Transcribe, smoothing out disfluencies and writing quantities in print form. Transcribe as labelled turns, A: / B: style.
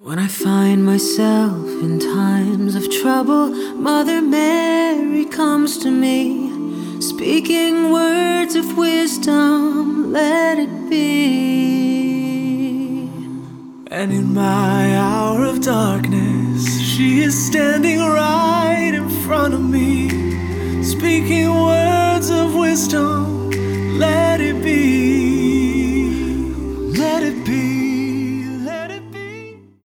A: When I find myself in times of trouble, Mother Mary comes to me, speaking words of wisdom, let it be.
B: And in my hour of darkness, she is standing right in front of me, speaking words